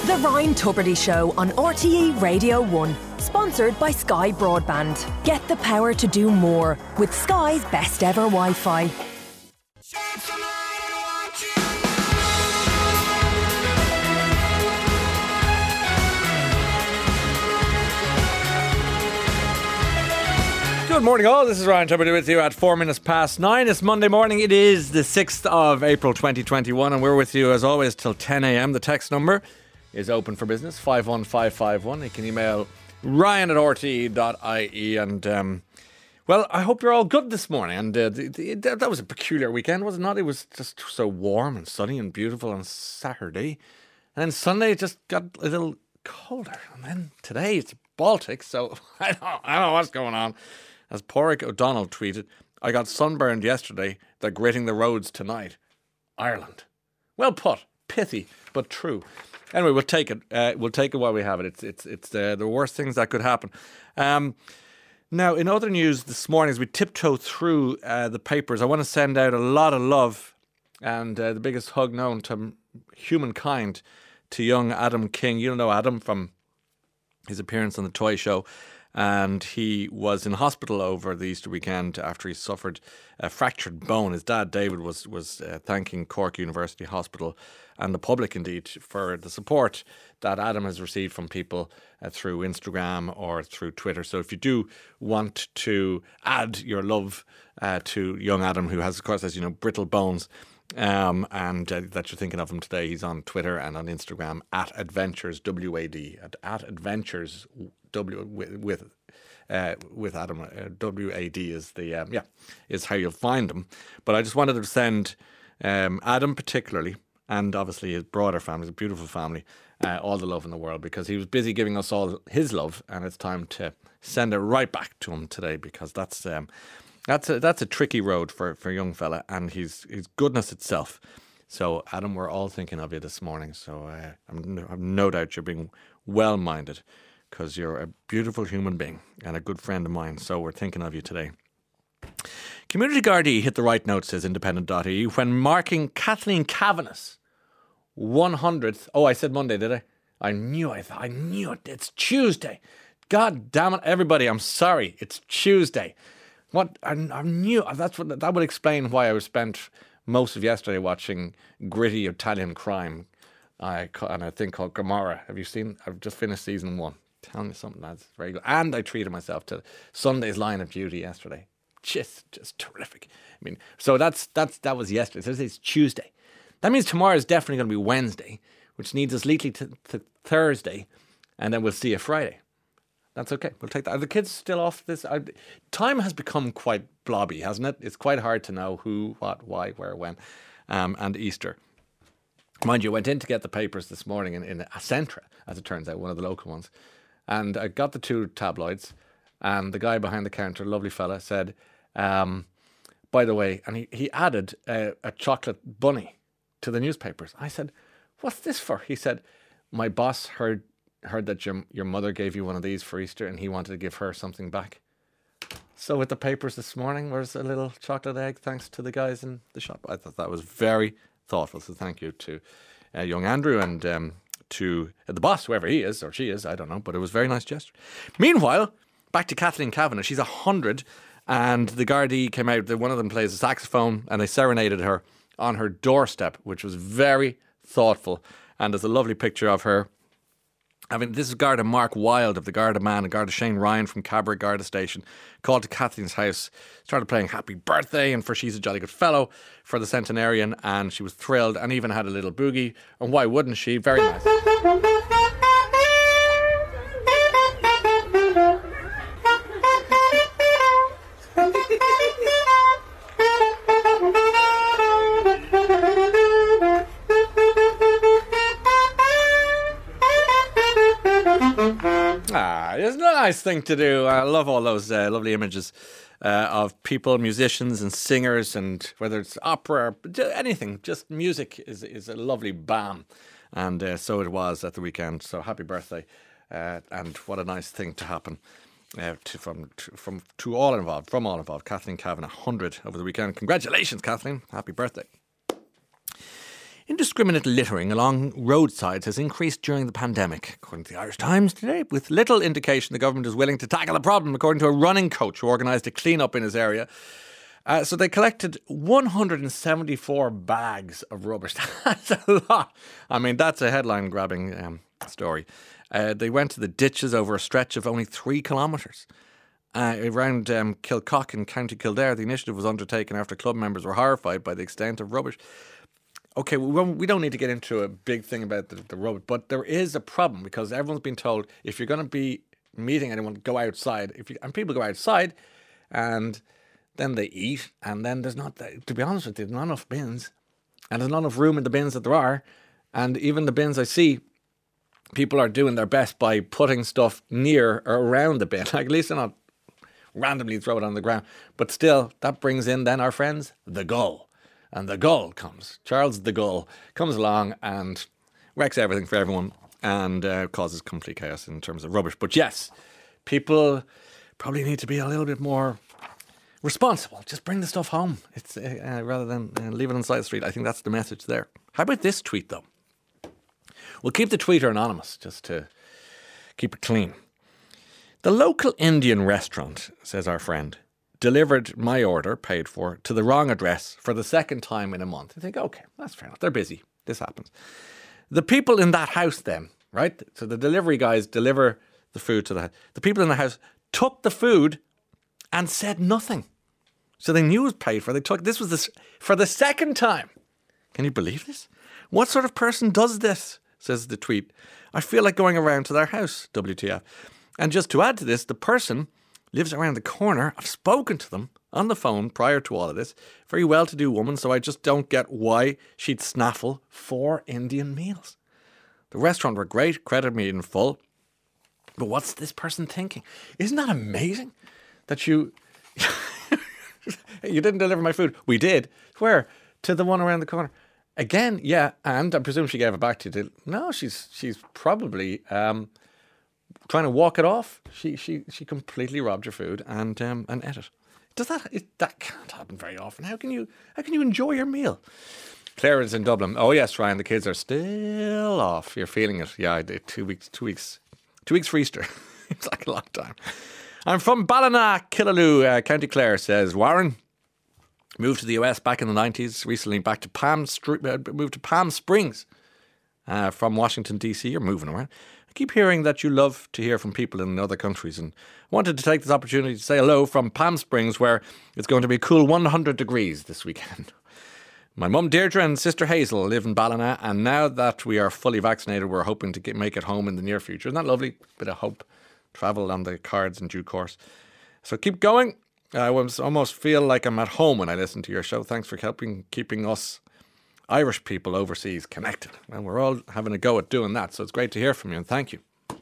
The Ryan Tubridy Show on RTE Radio 1. Sponsored by Sky Broadband. Get the power to do more with Sky's best ever Wi-Fi. Good morning all, this is Ryan Tubridy with you at 4 minutes past 9. It's Monday morning, it is the 6th of April 2021 and we're with you as always till 10 a.m. The text number is open for business, 51551. You can email ryan@rte.ie and well, I hope you're all good this morning. And that was a peculiar weekend, was it not? It was just so warm and sunny and beautiful on Saturday. And then Sunday it just got a little colder. And then today it's Baltic, so I don't know what's going on. As Pádraig O'Donnell tweeted, I got sunburned yesterday. They're gritting the roads tonight. Ireland. Well put. Pithy, but true. Anyway, we'll take it. We'll take it while we have it. It's the worst things that could happen. Now, in other news this morning, as we tiptoe through the papers, I want to send out a lot of love and the biggest hug known to humankind to young Adam King. You'll know Adam from his appearance on the Toy Show. And he was in hospital over the Easter weekend after he suffered a fractured bone. His dad, David, was thanking Cork University Hospital and the public, indeed, for the support that Adam has received from people through Instagram or through Twitter. So if you do want to add your love to young Adam, who has, of course, as you know, brittle bones, and that you're thinking of him today, he's on Twitter and on Instagram at Adventures WAD at Adventures with Adam. WAD is the is how you'll find him. But I just wanted to send Adam particularly, and obviously his broader family, his beautiful family, all the love in the world, because he was busy giving us all his love, and it's time to send it right back to him today, because that's a tricky road for a young fella, and he's goodness itself. So, Adam, we're all thinking of you this morning. So, I've no doubt you're being well-minded, because you're a beautiful human being and a good friend of mine. So, we're thinking of you today. Community Gardaí hit the right note, says independent.ie, when marking Kathleen Kavanagh's 100th. Oh, I said Monday, did I? I knew it. It's Tuesday. God damn it, everybody. I'm sorry. It's Tuesday. What I knew that would explain why I spent most of yesterday watching gritty Italian crime, and I think called Gomorrah. Have you seen? I've just finished season 1. Tell me something, lads. Very good. And I treated myself to Sunday's Line of Duty yesterday. Just terrific. I mean, so that was yesterday. So it's Tuesday. That means tomorrow is definitely going to be Wednesday, which needs us legally to Thursday, and then we'll see you Friday. That's okay. We'll take that. Are the kids still off this? Time has become quite blobby, hasn't it? It's quite hard to know who, what, why, where, when, and Easter. Mind you, I went in to get the papers this morning in Accentra, as it turns out, one of the local ones. And I got the 2 tabloids, and the guy behind the counter, lovely fella, said, by the way, and he added a chocolate bunny to the newspapers. I said, what's this for? He said, my boss heard that your mother gave you one of these for Easter and he wanted to give her something back. So with the papers this morning, there's a little chocolate egg thanks to the guys in the shop. I thought that was very thoughtful. So thank you to young Andrew and to the boss, whoever he is or she is, I don't know, but it was a very nice gesture. Meanwhile, back to Kathleen Kavanagh. She's 100 and the Gardaí came out. One of them plays a saxophone and they serenaded her on her doorstep, which was very thoughtful. And there's a lovely picture of her. I mean, this is Garda Mark Wilde of the Garda Man and Garda Shane Ryan from Cabra Garda Station called to Kathleen's house, started playing Happy Birthday and for She's a Jolly Good Fellow for the centenarian, and she was thrilled and even had a little boogie. And why wouldn't she? Very nice. It's a nice thing to do. I love all those lovely images of people, musicians and singers, and whether it's opera or anything, just music is a lovely balm. And so it was at the weekend. So happy birthday. And what a nice thing to happen to all involved, from all involved. Kathleen Kavanagh, 100 over the weekend. Congratulations, Kathleen. Happy birthday. Indiscriminate littering along roadsides has increased during the pandemic, according to the Irish Times today, with little indication the government is willing to tackle the problem, according to a running coach who organised a clean-up in his area. So they collected 174 bags of rubbish. That's a lot. I mean, that's a headline-grabbing story. They went to the ditches over a stretch of only 3 kilometres. Around Kilcock in County Kildare, the initiative was undertaken after club members were horrified by the extent of rubbish. Okay, we don't need to get into a big thing about the rubbish, but there is a problem because everyone's been told if you're going to be meeting anyone, go outside. And people go outside and then they eat, and then there's not, to be honest with you, there's not enough bins, and there's not enough room in the bins that there are, and even the bins I see, people are doing their best by putting stuff near or around the bin. Like, at least they're not randomly throw it on the ground. But still, that brings in then our friends, the Gull. And the Gull comes. Charles the Gull comes along and wrecks everything for everyone and causes complete chaos in terms of rubbish. But yes, people probably need to be a little bit more responsible. Just bring the stuff home. It's rather than leave it on the side of the street. I think that's the message there. How about this tweet, though? We'll keep the tweeter anonymous just to keep it clean. The local Indian restaurant, says our friend, delivered my order, paid for, to the wrong address for the second time in a month. I think, okay, that's fair enough. They're busy. This happens. The people in that house then, right? So the delivery guys deliver the food to the house. The people in the house took the food and said nothing. So they knew it was paid for. This was for the second time. Can you believe this? What sort of person does this? Says the tweet. I feel like going around to their house, WTF. And just to add to this, the person lives around the corner. I've spoken to them on the phone prior to all of this. Very well-to-do woman, so I just don't get why she'd snaffle 4 Indian meals. The restaurant were great, credited me in full. But what's this person thinking? Isn't that amazing? That you didn't deliver my food. We did. Where? To the one around the corner. Again, yeah, and I presume she gave it back to you. No, she's probably trying to walk it off. She completely robbed your food and ate it. That can't happen very often. How can you enjoy your meal? Claire is in Dublin. Oh yes, Ryan, the kids are still off. You're feeling it. Yeah, I did 2 weeks for Easter. It's like a long time. I'm from Ballina, Killaloe, County Clare, says Warren. Moved to the US back in the 90s. Recently back to moved to Palm Springs from Washington, D.C. You're moving around. I keep hearing that you love to hear from people in other countries, and I wanted to take this opportunity to say hello from Palm Springs, where it's going to be a cool 100 degrees this weekend. My mum Deirdre and sister Hazel live in Ballina, and now that we are fully vaccinated, we're hoping to make it home in the near future. Isn't that lovely? Bit of hope. Travel on the cards in due course. So keep going. I almost feel like I'm at home when I listen to your show. Thanks for keeping us Irish people overseas connected. And we're all having a go at doing that. So it's great to hear from you, and thank you.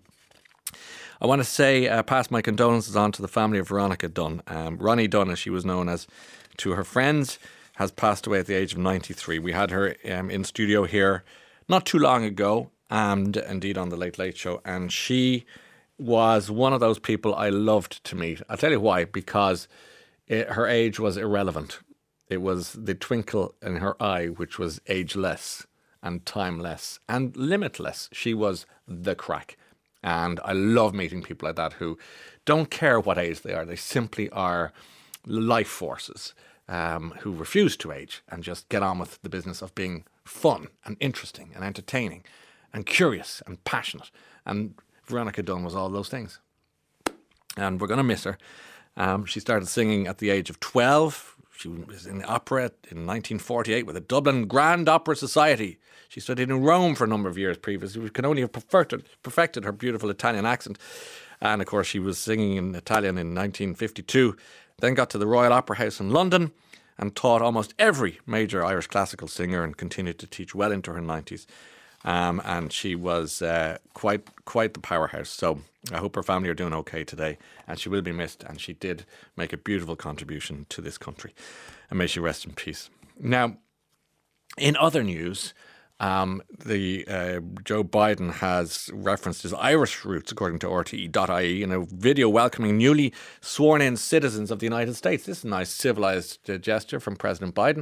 I want to say, pass my condolences on to the family of Veronica Dunn. Ronnie Dunn, as she was known as to her friends, has passed away at the age of 93. We had her in studio here not too long ago, and indeed on the Late Late Show. And she was one of those people I loved to meet. I'll tell you why, because her age was irrelevant. It was the twinkle in her eye which was ageless and timeless and limitless. She was the crack. And I love meeting people like that who don't care what age they are. They simply are life forces who refuse to age and just get on with the business of being fun and interesting and entertaining and curious and passionate. And Veronica Dunn was all those things. And we're going to miss her. She started singing at the age of 12. She was in the opera in 1948 with the Dublin Grand Opera Society. She studied in Rome for a number of years previously. We can only have perfected her beautiful Italian accent. And of course, she was singing in Italian in 1952. Then got to the Royal Opera House in London and taught almost every major Irish classical singer and continued to teach well into her 90s. And she was quite the powerhouse. So I hope her family are doing okay today, and she will be missed. And she did make a beautiful contribution to this country, and may she rest in peace. Now, in other news, Joe Biden has referenced his Irish roots, according to RTE.ie, in a video welcoming newly sworn-in citizens of the United States. This is a nice civilised gesture from President Biden.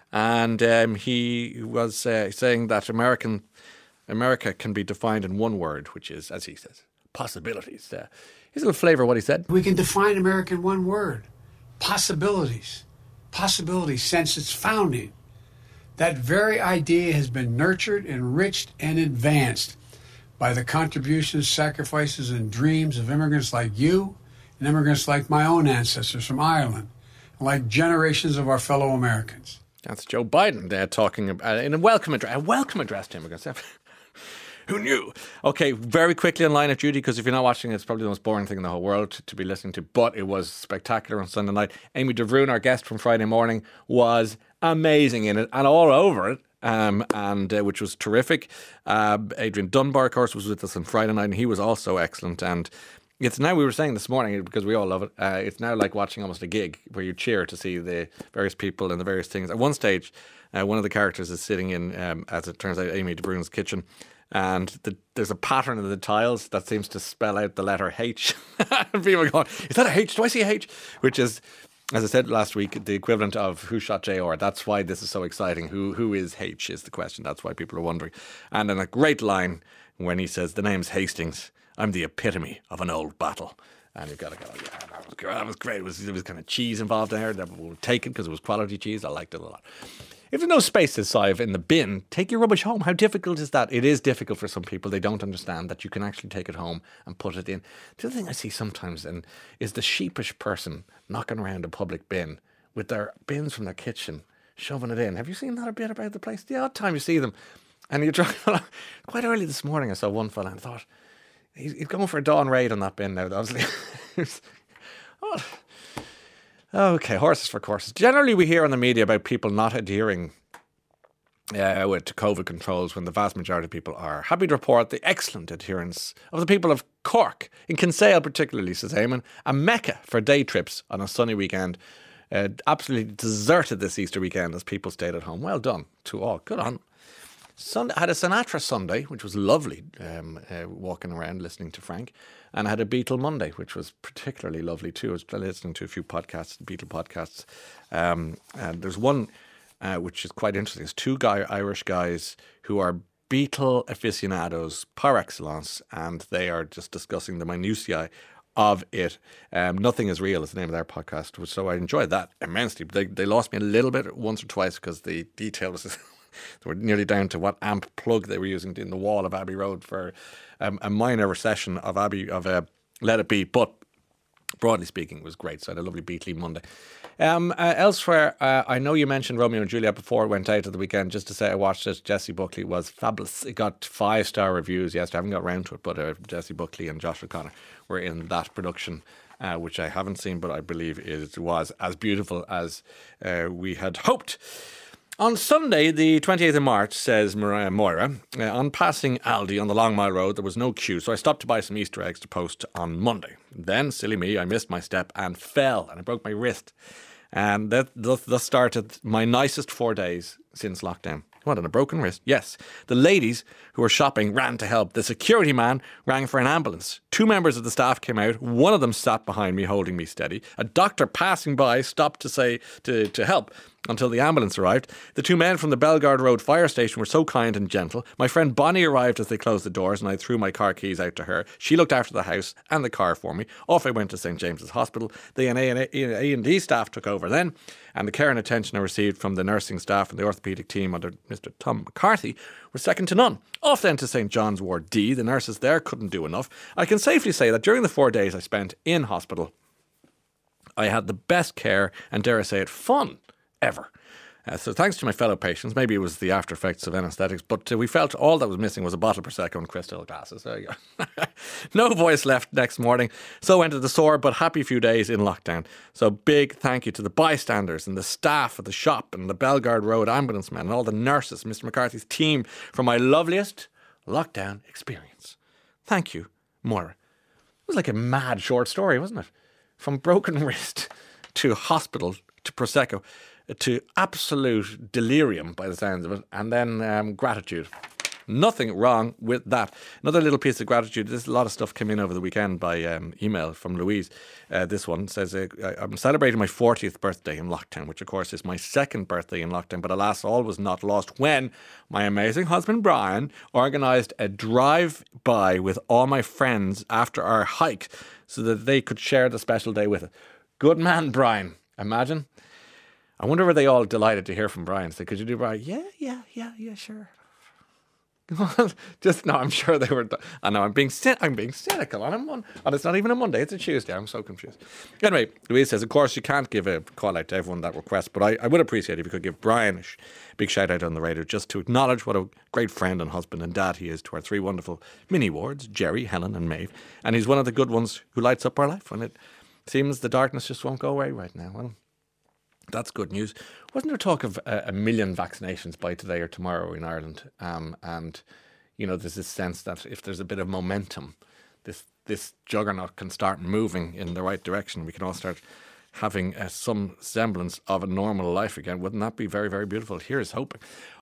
And he was saying that America can be defined in one word, which is, as he says, possibilities. Here's a little flavour of what he said. We can define America in one word: possibilities. Possibilities since its founding. That very idea has been nurtured, enriched, and advanced by the contributions, sacrifices, and dreams of immigrants like you and immigrants like my own ancestors from Ireland, and like generations of our fellow Americans. That's Joe Biden there talking in a welcome address to immigrants. Who knew? Okay, very quickly on Line of Duty, because if you're not watching, it's probably the most boring thing in the whole world to be listening to, but it was spectacular on Sunday night. Amy DeVroon, our guest from Friday morning, was amazing in it and all over it, which was terrific. Adrian Dunbar, of course, was with us on Friday night, and he was also excellent. And it's now, we were saying this morning, because we all love it, it's now like watching almost a gig where you cheer to see the various people and the various things. At one stage, one of the characters is sitting in, as it turns out, Amy DeVroon's kitchen, and there's a pattern in the tiles that seems to spell out the letter H. And people are going, is that a H? Do I see a H? Which is, as I said last week, the equivalent of who shot JR. That's why this is so exciting. Who is H is the question. That's why people are wondering. And then a great line when he says, the name's Hastings. I'm the epitome of an old battle. And you've got to go, yeah, that was great. There was kind of cheese involved there that we'll take it because it was quality cheese. I liked it a lot. If there's no space to sieve in the bin, take your rubbish home. How difficult is that? It is difficult for some people. They don't understand that you can actually take it home and put it in. The other thing I see sometimes is the sheepish person knocking around a public bin with their bins from their kitchen, shoving it in. Have you seen that a bit about the place? The odd time you see them. And you drive along. Quite early this morning I saw one fella and thought, he's going for a dawn raid on that bin now, obviously. Okay, horses for courses. Generally, we hear on the media about people not adhering to COVID controls when the vast majority of people are. Happy to report the excellent adherence of the people of Cork, in Kinsale particularly, says Eamon, a mecca for day trips on a sunny weekend. Absolutely deserted this Easter weekend as people stayed at home. Well done to all. Good on. Sunday, I had a Sinatra Sunday, which was lovely, walking around listening to Frank. And I had a Beatle Monday, which was particularly lovely too. I was listening to a few podcasts, Beatle podcasts. And there's one which is quite interesting. It's two Irish guys who are Beatle aficionados par excellence, and they are just discussing the minutiae of it. Nothing is Real is the name of their podcast, so I enjoyed that immensely. They lost me a little bit once or twice because the detail was... They were nearly down to what amp plug they were using in the wall of Abbey Road for a minor recession of Let It Be. But broadly speaking, it was great. So I had a lovely Beatley Monday. Elsewhere, I know you mentioned Romeo and Juliet before it went out at the weekend. Just to say, I watched it. Jessie Buckley was fabulous. It got 5-star reviews yesterday. I haven't got around to it, but Jessie Buckley and Josh O'Connor were in that production, which I haven't seen, but I believe it was as beautiful as we had hoped. On Sunday, the 28th of March, says Moira, on passing Aldi on the Long Mile Road, there was no queue, so I stopped to buy some Easter eggs to post on Monday. Then, silly me, I missed my step and fell, and I broke my wrist. And that thus started my nicest 4 days since lockdown. What, on a broken wrist? Yes. The ladies who were shopping ran to help. The security man rang for an ambulance. 2 members of the staff came out. One of them sat behind me, holding me steady. A doctor passing by stopped to say to help until the ambulance arrived. The 2 men from the Bellegarde Road fire station were so kind and gentle. My friend Bonnie arrived as they closed the doors, and I threw my car keys out to her. She looked after the house and the car for me. Off I went to St James's Hospital. The A&E staff took over then, and the care and attention I received from the nursing staff and the orthopaedic team under Mr Tom McCarthy were second to none. Off then to St John's Ward D. The nurses there couldn't do enough. I can safely say that during the 4 days I spent in hospital, I had the best care and, dare I say it, fun ever. So thanks to my fellow patients, maybe it was the after effects of anaesthetics, but we felt all that was missing was a bottle of Prosecco and crystal glasses. There you go. No voice left next morning. So went to the sore but happy few days in lockdown. So big thank you to the bystanders and the staff at the shop and the Bellegarde Road ambulance men and all the nurses, Mr McCarthy's team, for my loveliest lockdown experience. Thank you, Moira. It was like a mad short story, wasn't it? From broken wrist to hospital to Prosecco to absolute delirium by the sounds of it, and then gratitude. Nothing wrong with that. Another little piece of gratitude. There's a lot of stuff came in over the weekend by email from Louise. This one says, I'm celebrating my 40th birthday in lockdown, which of course is my second birthday in lockdown, but alas, all was not lost when my amazing husband Brian organised a drive-by with all my friends after our hike so that they could share the special day with it. Good man, Brian. Imagine. I wonder were they all delighted to hear from Brian. So could you do Brian? Yeah, sure. Just no, I'm sure they were. I know I'm being cynical on and it's not even a Monday, it's a Tuesday. I'm so confused. Anyway, Louise says, of course you can't give a call out to everyone that requests, but I would appreciate if you could give Brian a big shout out on the radio just to acknowledge what a great friend and husband and dad he is to our three wonderful mini wards, Jerry, Helen and Maeve, and he's one of the good ones who lights up our life when it seems the darkness just won't go away right now. Well, that's good news. Wasn't there talk of 1 million vaccinations by today or tomorrow in Ireland? And, you know, there's this sense that if there's a bit of momentum, this juggernaut can start moving in the right direction. We can all start having some semblance of a normal life again. Wouldn't that be very, very beautiful? Here's hoping.